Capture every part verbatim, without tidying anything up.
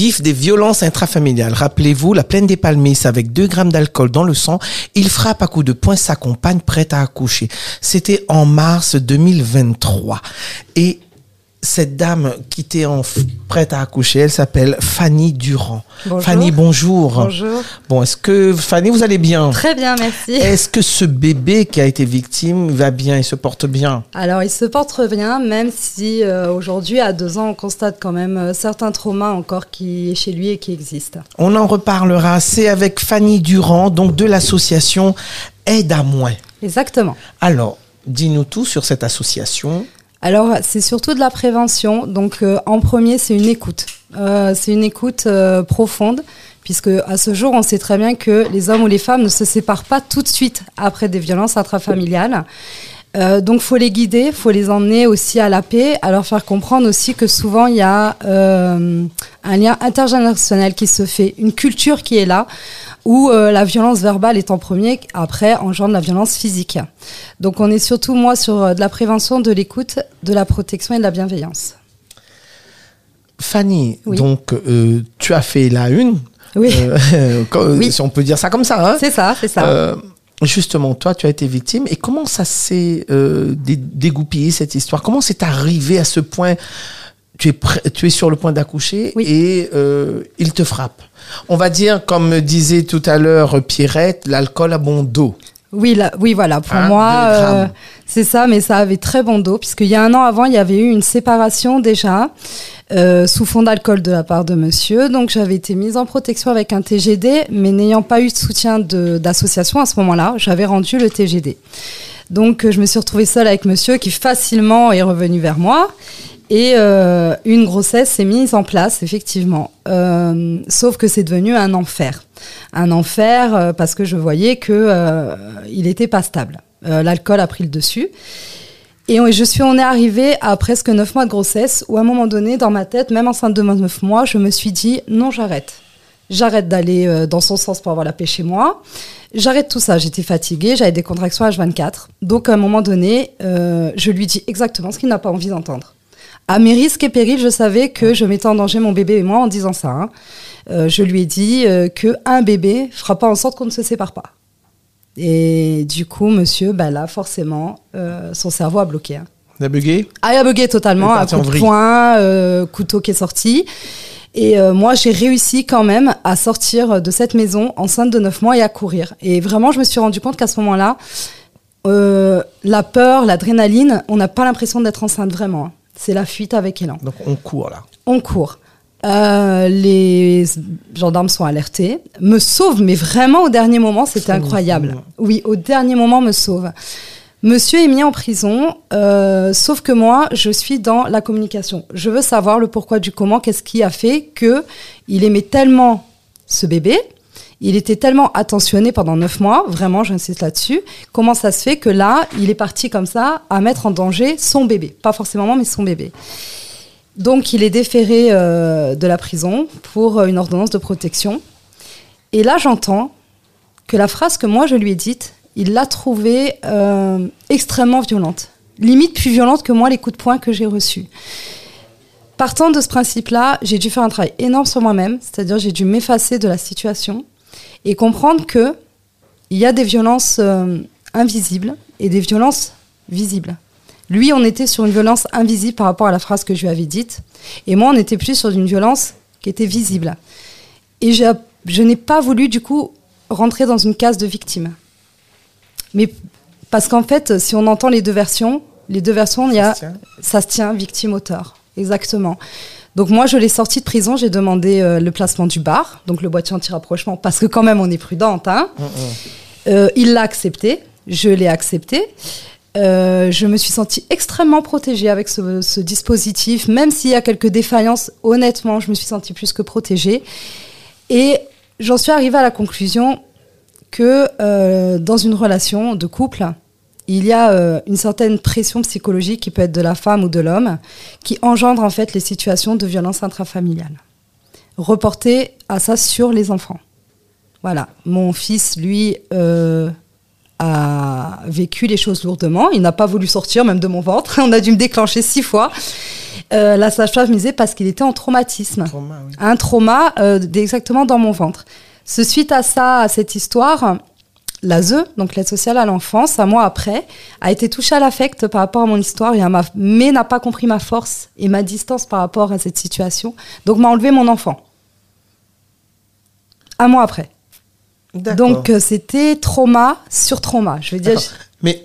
vif des violences intrafamiliales. Rappelez-vous, la plaine des Palmiers, avec deux grammes d'alcool dans le sang, il frappe à coups de poing sa compagne prête à accoucher. C'était en mars deux mille vingt-trois. Et cette dame qui était en f- prête à accoucher, elle s'appelle Fanny Durand. Bonjour. Fanny, bonjour. Bonjour. Bon, est-ce que, Fanny, vous allez bien? Très bien, merci. Est-ce que ce bébé qui a été victime va bien, il se porte bien? Alors, il se porte bien, même si euh, aujourd'hui, à deux ans, on constate quand même euh, certains traumas encore qui chez lui et qui existent. On en reparlera. C'est avec Fanny Durand, donc de l'association Aide à moins. Exactement. Alors, dis-nous tout sur cette association. Alors, c'est surtout de la prévention. Donc, euh, en premier, c'est une écoute. Euh, c'est une écoute euh, profonde, puisque à ce jour, on sait très bien que les hommes ou les femmes ne se séparent pas tout de suite après des violences intrafamiliales. Euh, donc, faut les guider, faut les emmener aussi à la paix, à leur faire comprendre aussi que souvent, il y a euh, un lien intergénérationnel qui se fait, une culture qui est là, où euh, la violence verbale est en premier, après engendre la violence physique. Donc on est surtout, moi, sur euh, de la prévention, de l'écoute, de la protection et de la bienveillance. Fanny, Oui. donc euh, tu as fait la une, Oui, euh, comme- Oui. si on peut dire ça comme ça. Hein. c'est ça, c'est ça. Euh, justement, toi, tu as été victime. Et comment ça s'est euh, dé- dégoupillé, cette histoire? Comment c'est arrivé à ce point? Tu es, prêt- tu es sur le point d'accoucher Oui. et euh, il te frappe. On va dire, comme disait tout à l'heure Pierrette, l'alcool a bon dos. Oui, là, oui, voilà. Pour Hein, moi, deux grammes. euh, c'est ça, mais ça avait très bon dos, puisqu'il y a un an avant, il y avait eu une séparation déjà, euh, sous fond d'alcool de la part de monsieur. Donc, j'avais été mise en protection avec un T G D, mais n'ayant pas eu de soutien de, d'association à ce moment-là, j'avais rendu le T G D. Donc, euh, je me suis retrouvée seule avec monsieur, qui facilement est revenu vers moi. Et euh, une grossesse s'est mise en place, effectivement. Euh, sauf que c'est devenu un enfer. Un enfer euh, parce que je voyais que euh, il était pas stable. Euh, l'alcool a pris le dessus. Et on, je suis, on est arrivé à presque neuf mois de grossesse où à un moment donné, dans ma tête, même enceinte de neuf mois, je me suis dit non, j'arrête. J'arrête d'aller euh, dans son sens pour avoir la paix chez moi. J'arrête tout ça. J'étais fatiguée, j'avais des contractions H vingt-quatre. Donc à un moment donné, euh, je lui dis exactement ce qu'il n'a pas envie d'entendre. À mes risques et périls, je savais que je mettais en danger mon bébé et moi en disant ça. Hein. Euh, je lui ai dit euh, qu'un bébé fera pas en sorte qu'on ne se sépare pas. Et du coup, monsieur, bah là, forcément, euh, son cerveau a bloqué. Hein. Il a bugué? Ah, il a bugué totalement, Il est un parti coup en de vrille. poing, euh, couteau qui est sorti. Et euh, moi, j'ai réussi quand même à sortir de cette maison enceinte de neuf mois et à courir. Et vraiment, je me suis rendu compte qu'à ce moment-là, euh, la peur, l'adrénaline, on n'a pas l'impression d'être enceinte vraiment. Hein. C'est la fuite avec élan. Donc on court là. On court. Euh, les gendarmes sont alertés, me sauvent, mais vraiment au dernier moment, c'était C'est incroyable. mignon. Oui, au dernier moment, me sauve. Monsieur est mis en prison, euh, sauf que moi, je suis dans la communication. Je veux savoir le pourquoi du comment, qu'est-ce qui a fait que il aimait tellement ce bébé, il était tellement attentionné pendant neuf mois, vraiment, j'insiste là-dessus. Comment ça se fait que là, il est parti comme ça à mettre en danger son bébé, pas forcément moi, mais son bébé. Donc, il est déféré euh, de la prison pour une ordonnance de protection. Et là, j'entends que la phrase que moi, je lui ai dite, il l'a trouvée euh, extrêmement violente. Limite plus violente que moi, les coups de poing que j'ai reçus. Partant de ce principe-là, j'ai dû faire un travail énorme sur moi-même. C'est-à-dire, j'ai dû m'effacer de la situation et comprendre qu'il y a des violences euh, invisibles et des violences visibles. Lui, on était sur une violence invisible par rapport à la phrase que je lui avais dite. Et moi, on était plus sur une violence qui était visible. Et je, je n'ai pas voulu, du coup, rentrer dans une case de victime. Mais parce qu'en fait, si on entend les deux versions, les deux versions, il y a, Ça se tient. ça se tient victime-auteur. Exactement. Donc moi, je l'ai sorti de prison, j'ai demandé euh, le placement du bar, donc le boîtier anti-rapprochement, parce que quand même, on est prudente. Hein. Mmh, mmh. Euh, il l'a accepté, je l'ai accepté. Euh, je me suis sentie extrêmement protégée avec ce, ce dispositif, même s'il y a quelques défaillances, honnêtement, je me suis sentie plus que protégée. Et j'en suis arrivée à la conclusion que euh, dans une relation de couple, il y a euh, une certaine pression psychologique qui peut être de la femme ou de l'homme, qui engendre en fait les situations de violence intrafamiliale. Reporter à ça sur les enfants. Voilà, mon fils, lui, euh, a vécu les choses lourdement. Il n'a pas voulu sortir, même de mon ventre. On a dû me déclencher six fois. Euh, la sage-femme me disait parce qu'il était en traumatisme. Trauma, oui. Un trauma euh, exactement dans mon ventre. Ce, suite à ça, à cette histoire, l'A S E, donc l'aide sociale à l'enfance, un mois après, a été touchée à l'affect par rapport à mon histoire, et à ma... mais n'a pas compris ma force et ma distance par rapport à cette situation. Donc m'a enlevé mon enfant. Un mois après. D'accord. Donc euh, c'était trauma sur trauma. Je veux dire. D'accord. Mais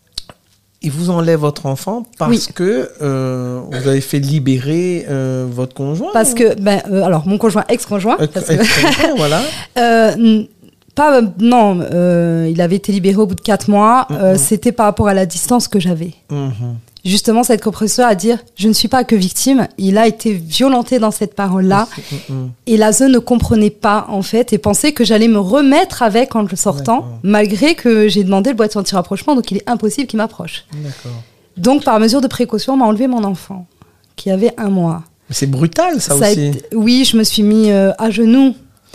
il vous enlève votre enfant parce Oui. que euh, vous avez fait libérer euh, votre conjoint. Parce que, ben, euh, alors mon conjoint, ex-conjoint. Euh, parce que- ex-conjoint, voilà. Euh, n- pas, euh, non, euh, il avait été libéré au bout de quatre mois. Euh, Mhm. C'était par rapport à la distance que j'avais. Mhm. Justement, cette compréhension à dire, je ne suis pas que victime. Il a été violenté dans cette parole-là. Mhm. Et l'A S E ne comprenait pas, en fait, et pensait que j'allais me remettre avec en le sortant, D'accord. malgré que j'ai demandé le boîtier anti-rapprochement, donc il est impossible qu'il m'approche. D'accord. Donc, par mesure de précaution, on m'a enlevé mon enfant, qui avait un mois. Mais c'est brutal, ça, Ça a aussi. été- Oui, je me suis mis euh, à genoux.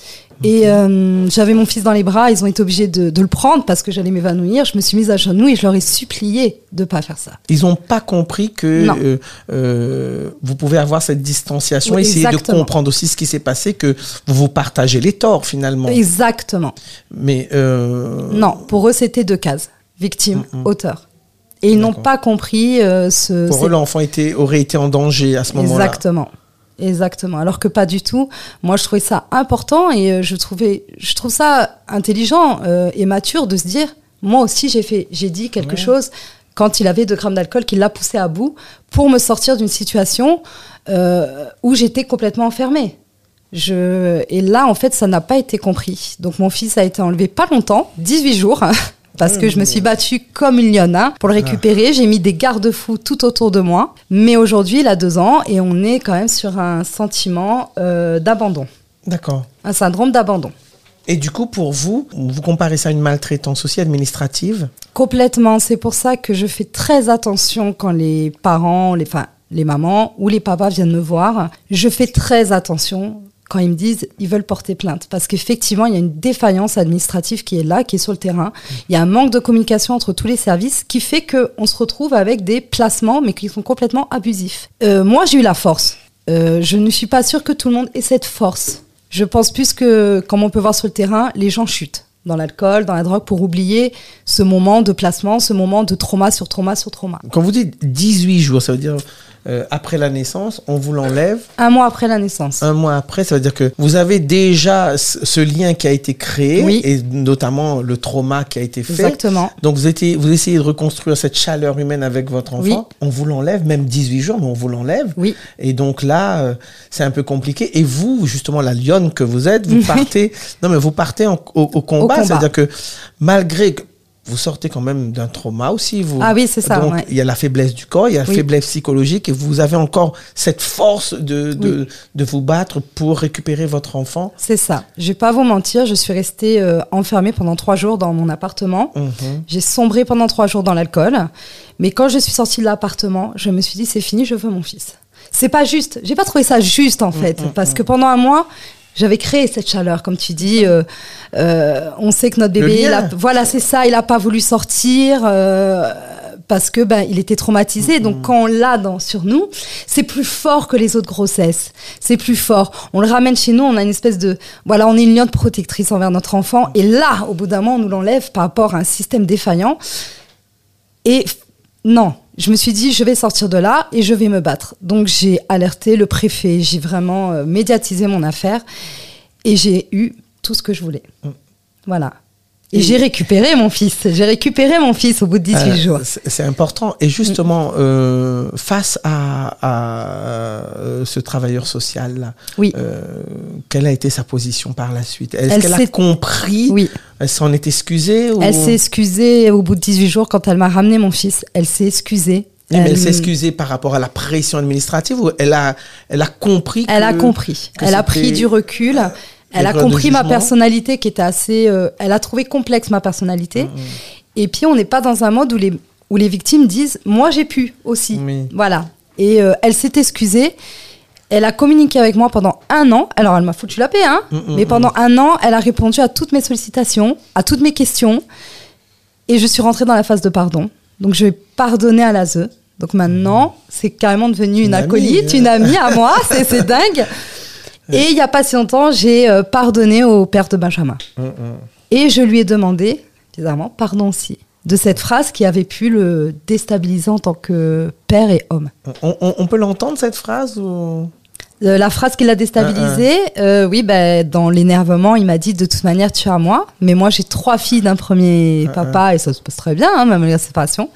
Et euh, j'avais mon fils dans les bras, ils ont été obligés de, de le prendre parce que j'allais m'évanouir. Je me suis mise à genoux et je leur ai supplié de ne pas faire ça. Ils n'ont pas compris que Non. euh, euh, vous pouvez avoir cette distanciation, Oui, essayer exactement. de comprendre aussi ce qui s'est passé, que vous vous partagez les torts finalement. Exactement. Mais euh, Non, pour eux, c'était deux cases. Victime, Mm-mm. auteur. Et ils n'ont D'accord. pas compris euh, ce... pour c'est- eux, l'enfant était, aurait été en danger à ce moment-là. Exactement. Exactement. Alors que pas du tout. Moi, je trouvais ça important et euh, je trouvais, je trouve ça intelligent euh, et mature de se dire, moi aussi, j'ai fait, j'ai dit quelque Ouais. chose quand il avait deux grammes d'alcool qui l'a poussé à bout pour me sortir d'une situation euh, où j'étais complètement enfermée. Je... Et là, en fait, ça n'a pas été compris. Donc, mon fils a été enlevé pas longtemps, dix-huit jours. Parce que je me suis battue comme une lionne hein, pour le récupérer. J'ai mis des garde-fous tout autour de moi. Mais aujourd'hui, il a deux ans et on est quand même sur un sentiment euh, d'abandon. D'accord. Un syndrome d'abandon. Et du coup, pour vous, vous comparez ça à une maltraitance aussi administrative? Complètement. C'est pour ça que je fais très attention quand les parents, les, enfin, les mamans ou les papas viennent me voir. Je fais très attention quand ils me disent ils veulent porter plainte. Parce qu'effectivement, il y a une défaillance administrative qui est là, qui est sur le terrain. Il y a un manque de communication entre tous les services qui fait qu'on se retrouve avec des placements, mais qui sont complètement abusifs. Euh, moi, j'ai eu la force. Euh, je ne suis pas sûre que tout le monde ait cette force. Je pense plus que, comme on peut voir sur le terrain, les gens chutent dans l'alcool, dans la drogue, pour oublier ce moment de placement, ce moment de trauma sur trauma sur trauma. Quand vous dites dix-huit jours, ça veut dire euh, après la naissance, on vous l'enlève. Un mois après la naissance. Un mois après, ça veut dire que vous avez déjà ce ce lien qui a été créé, Oui. et notamment le trauma qui a été fait. Exactement. Donc vous, étiez, vous essayez de reconstruire cette chaleur humaine avec votre enfant. Oui. On vous l'enlève, même dix-huit jours, mais on vous l'enlève. Oui. Et donc là, euh, c'est un peu compliqué. Et vous, justement, la lionne que vous êtes, vous partez, non mais vous partez en- au, au combat. combat. C'est-à-dire que malgré que vous sortez quand même d'un trauma aussi. Vous. Ah oui, c'est ça, Donc ouais. il y a la faiblesse du corps, il y a la Oui. faiblesse psychologique, et vous avez encore cette force de, de, Oui. de vous battre pour récupérer votre enfant. C'est ça. Je vais pas vous mentir, je suis restée euh, enfermée pendant trois jours dans mon appartement. Mhm. J'ai sombré pendant trois jours dans l'alcool. Mais quand je suis sortie de l'appartement, je me suis dit, c'est fini, je veux mon fils. C'est pas juste. J'ai pas trouvé ça juste, en fait. mm, parce mm. que pendant un mois, j'avais créé cette chaleur, comme tu dis. Euh, euh, on sait que notre Le bébé, il lien. a, voilà, c'est ça, il a pas voulu sortir. Euh, parce que ben il était traumatisé. Donc quand on l'a dans sur nous, c'est plus fort que les autres grossesses. C'est plus fort. On le ramène chez nous, on a une espèce de voilà, on est une lionne protectrice envers notre enfant. Et là, au bout d'un moment, on nous l'enlève par rapport à un système défaillant. Et f- non, je me suis dit, je vais sortir de là et je vais me battre. Donc j'ai alerté le préfet, j'ai vraiment euh, médiatisé mon affaire et j'ai eu tout ce que je voulais. Mm. Voilà. Et, Et- j'ai récupéré mon fils. J'ai récupéré mon fils au bout de dix-huit Euh, jours. c'est c'est important. Et justement, euh, face à, à, euh, ce travailleur social-là, Oui. euh, quelle a été sa position par la suite? Est-ce Elle qu'elle a s'est- compris? Oui. Elle s'en est excusée ou... Elle s'est excusée au bout de dix-huit jours quand elle m'a ramené mon fils. Elle s'est excusée. Oui, mais elle s'est Elle- excusée par rapport à la pression administrative, ou elle a, elle a compris Elle que- a compris. que Elle a c'était pris du recul. Elle a erreur de compris ma jugement. personnalité qui était assez. euh, elle a trouvé complexe ma personnalité. Mhm. Et puis on n'est pas dans un mode où les où les victimes disent moi j'ai pu aussi. Oui. Voilà. Et euh, elle s'est excusée. Elle a communiqué avec moi pendant un an. Alors elle m'a foutu la paix, hein. Mhm, Mais pendant un an, elle a répondu à toutes mes sollicitations, à toutes mes questions. Et je suis rentrée dans la phase de pardon. Donc, je vais pardonner à l'A S E. Donc, maintenant, c'est carrément devenu une, une acolyte, amie, une amie à moi. c'est, c'est dingue. Et il n'y a pas si longtemps, j'ai euh, pardonné au père de Benjamin. Mm, mm. Et je lui ai demandé, bizarrement, pardon aussi, de cette phrase qui avait pu le déstabiliser en tant que père et homme. On, on, on peut l'entendre, cette phrase ou... Euh, la phrase qui l'a déstabilisé, uh-uh. euh, oui, bah, dans l'énervement, il m'a dit de toute manière, tu es à moi. Mais moi, j'ai trois filles d'un premier uh-uh. papa et ça se passe très bien, hein, même la séparation.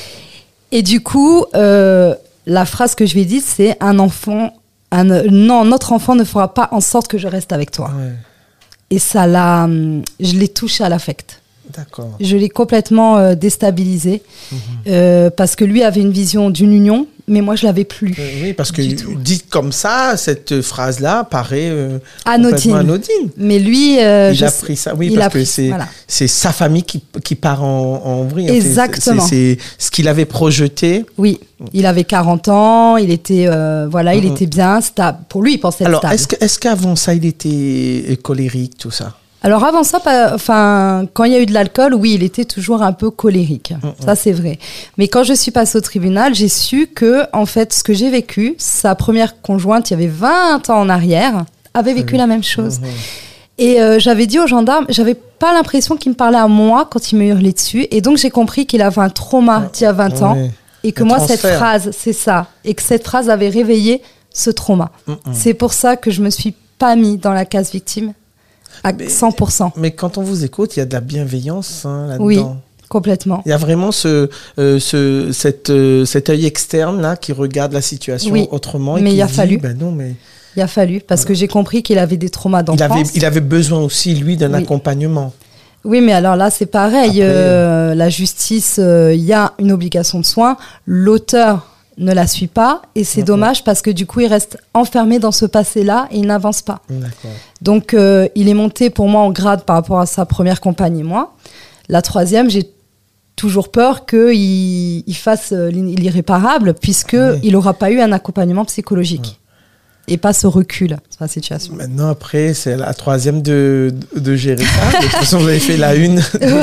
Et du coup, euh, la phrase que je lui ai dite, c'est un enfant, un, non, notre enfant ne fera pas en sorte que je reste avec toi. Ouais. Et ça l'a, je l'ai touché à l'affect. D'accord. Je l'ai complètement euh, déstabilisé mmh. euh, parce que lui avait une vision d'une union, mais moi je l'avais plus. Euh, oui, parce que dit comme ça, cette phrase-là paraît euh, anodine. anodine. Mais lui, euh, il a pris ça. Oui, parce pris, que c'est voilà. c'est sa famille qui qui part en, en vrille. Exactement. C'est, c'est, c'est ce qu'il avait projeté. Oui, il avait quarante ans, il était euh, voilà, il mmh. était bien stable. Pour lui, il pensait être Alors, stable. est-ce que est-ce qu'avant ça, il était colérique, tout ça? Alors avant ça, enfin, quand il y a eu de l'alcool, oui, il était toujours un peu colérique. Mmh, ça, c'est vrai. Mais quand je suis passée au tribunal, j'ai su que, en fait, ce que j'ai vécu, sa première conjointe, il y avait vingt ans en arrière, avait vécu mmh. la même chose. Mmh. Et euh, j'avais dit aux gendarmes, j'avais pas l'impression qu'il me parlait à moi quand il me hurlait dessus. Et donc, j'ai compris qu'il avait un trauma mmh. d'il y a vingt ans. Oui. Et que le moi, transfert. Cette phrase, c'est ça. Et que cette phrase avait réveillé ce trauma. Mmh. C'est pour ça que je me suis pas mis dans la case victime. À mais, cent pour cent. Mais quand on vous écoute, il y a de la bienveillance hein, là-dedans. Oui, complètement. Il y a vraiment ce, euh, ce, cette, euh, cet œil externe là, qui regarde la situation oui, autrement. Et mais qui il a dit, fallu. Ben non, mais... Il a fallu, parce que j'ai compris qu'il avait des traumas d'enfance. Il avait, il avait besoin aussi, lui, d'un oui. accompagnement. Oui, mais alors là, c'est pareil. Après, euh, la justice, il euh, y a une obligation de soins. L'auteur ne la suit pas et c'est D'accord. dommage parce que du coup il reste enfermé dans ce passé-là et il n'avance pas. D'accord. Donc euh, il est monté pour moi en grade par rapport à sa première compagne et moi. La troisième, j'ai toujours peur qu'il il fasse l'irréparable puisqu'il oui. n'aura pas eu un accompagnement psychologique. Ouais. Et pas ce recul sur la situation. Maintenant, après, c'est la troisième de, de, de gérer ça. De toute façon, vous avez fait la une.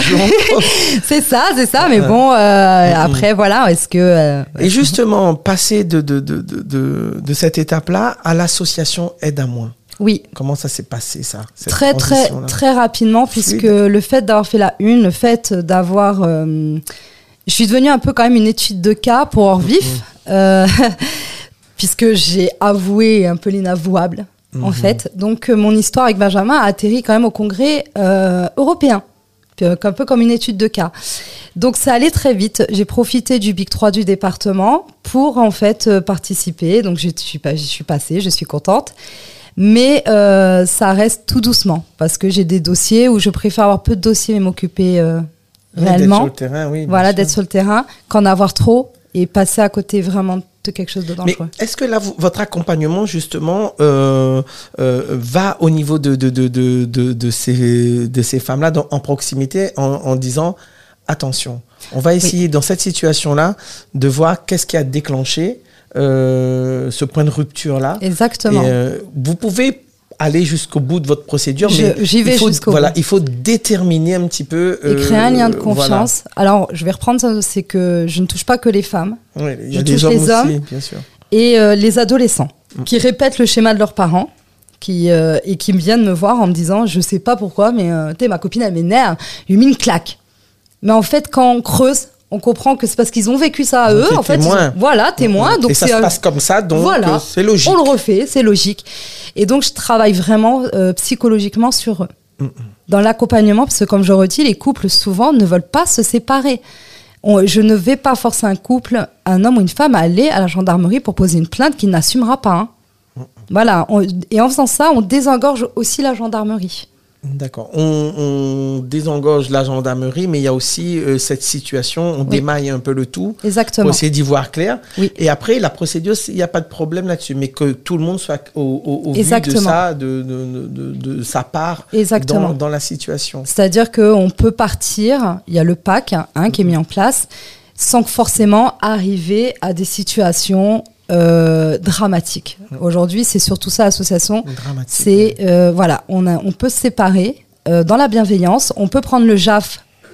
c'est ça, c'est ça. Mais bon, euh, mm-hmm. après, voilà, est-ce que... Euh, Et justement, passer de, de, de, de, de, de cette étape-là à l'association Aide à moi. Oui. Comment ça s'est passé, ça Très, très, très rapidement, puisque Fluide. le fait d'avoir fait la une, le fait d'avoir... Euh, je suis devenue un peu quand même une étude de cas pour Orvif. Mm-hmm. Euh, puisque j'ai avoué un peu l'inavouable, mmh. en fait. Donc, euh, mon histoire avec Benjamin a atterri quand même au Congrès euh, européen, un peu comme une étude de cas. Donc, ça allait très vite. J'ai profité du Big trois du département pour, en fait, euh, participer. Donc, je suis, j'y suis passée, je suis contente. Mais euh, ça reste tout doucement, parce que j'ai des dossiers où je préfère avoir peu de dossiers mais m'occuper euh, oui, réellement. D'être sur le terrain, oui. Voilà, d'être sur le terrain, qu'en avoir trop et passer à côté vraiment de quelque chose de dangereux. Mais est-ce que là, vous, votre accompagnement, justement, euh, euh, va au niveau de, de, de, de, de, de ces, de ces femmes-là dans, en proximité en, en disant, attention, on va essayer oui. dans cette situation-là de voir qu'est-ce qui a déclenché euh, ce point de rupture-là. Exactement. Et, euh, vous pouvez aller jusqu'au bout de votre procédure, je, mais j'y vais il faut, jusqu'au voilà, bout. il faut déterminer un petit peu... Euh, et créer un lien de confiance. Voilà. Alors, je vais reprendre ça, c'est que je ne touche pas que les femmes. Oui, il y a je des touche hommes les aussi, hommes bien sûr. Et euh, les adolescents mmh. qui répètent le schéma de leurs parents qui, euh, et qui viennent me voir en me disant, je ne sais pas pourquoi, mais euh, ma copine, elle m'énerve, je lui ai mis une claque. Mais en fait, quand on creuse, on comprend que c'est parce qu'ils ont vécu ça à eux. En fait, témoin. Ils, voilà, témoin. Donc et ça c'est, se passe comme ça, donc voilà, euh, c'est logique. On le refait, c'est logique. Et donc, je travaille vraiment euh, psychologiquement sur eux. Mm-hmm. Dans l'accompagnement, parce que comme je redis, les couples, souvent, ne veulent pas se séparer. On, je ne vais pas forcer un couple, un homme ou une femme, à aller à la gendarmerie pour poser une plainte qu'il n'assumera pas. Hein. Mm-hmm. Voilà. On, et en faisant ça, on désengorge aussi la gendarmerie. D'accord. On, on désengorge la gendarmerie, mais il y a aussi euh, cette situation, on oui. démaille un peu le tout. Exactement. Pour essayer d'y voir clair. Oui. Et après, la procédure, il n'y a pas de problème là-dessus, mais que tout le monde soit au, au, au vu de ça, de, de, de, de, de sa part dans, dans la situation. C'est-à-dire qu'on peut partir, il y a le P A C hein, mmh. qui est mis en place, sans forcément arriver à des situations... Euh, dramatique. Mmh. Aujourd'hui, c'est surtout ça l'association. C'est oui. euh, voilà, on a, on peut se séparer euh, dans la bienveillance. On peut prendre le J A F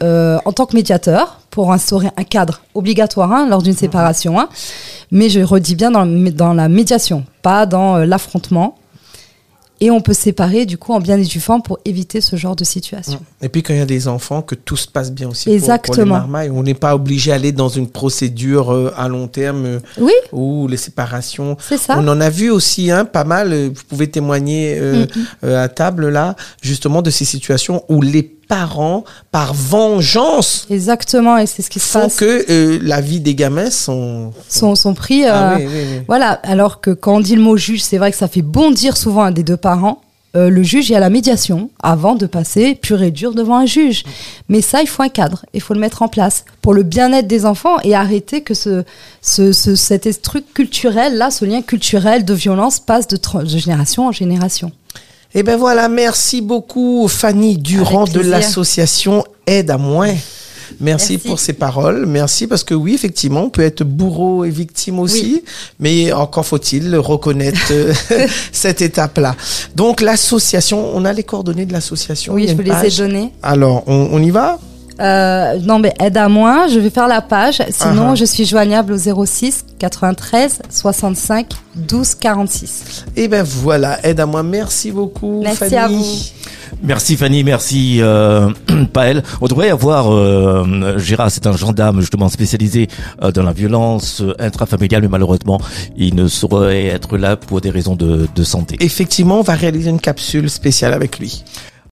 euh, en tant que médiateur pour instaurer un cadre obligatoire hein, lors d'une séparation. Hein, mais je redis bien dans, dans la médiation, pas dans euh, l'affrontement. Et on peut séparer du coup en bien et due forme pour éviter ce genre de situation. Et puis quand il y a des enfants, que tout se passe bien aussi Exactement. pour, pour les marmailles. On n'est pas obligé d'aller dans une procédure euh, à long terme euh, oui. où les séparations. C'est ça. On en a vu aussi hein, pas mal. Euh, vous pouvez témoigner euh, mm-hmm. euh, à table là, justement de ces situations où les parents, par vengeance, exactement, et c'est ce qui se passe. Faut que euh, la vie des gamins sont sont, sont pris. Euh, ah, oui, oui, oui. Voilà. Alors que quand on dit le mot juge, c'est vrai que ça fait bondir souvent un des deux parents. Euh, le juge est à la médiation avant de passer pur et dur devant un juge. Mais ça, il faut un cadre, il faut le mettre en place pour le bien-être des enfants et arrêter que ce, ce, ce cet truc culturel là, ce lien culturel de violence passe de, de génération en génération. Eh ben voilà, merci beaucoup Fanny Durand de l'association Aide à moins. Merci, Merci pour ces paroles. Merci parce que oui, effectivement, on peut être bourreau et victime aussi, oui. mais encore faut-il reconnaître cette étape-là. Donc l'association, on a les coordonnées de l'association. Oui, je vous les ai données. Alors, on, on y va ? Euh, non, mais aide à moi, je vais faire la page. Sinon, uh-huh. je suis joignable au zéro six quatre-vingt-treize soixante-cinq douze quarante-six. Et ben voilà, aide à moi. Merci beaucoup, merci Fanny. À vous. Merci Fanny, merci euh, Paël. On devrait avoir euh, Gérard, c'est un gendarme justement spécialisé euh, dans la violence intrafamiliale, mais malheureusement, il ne saurait être là pour des raisons de, de santé. Effectivement, on va réaliser une capsule spéciale avec lui.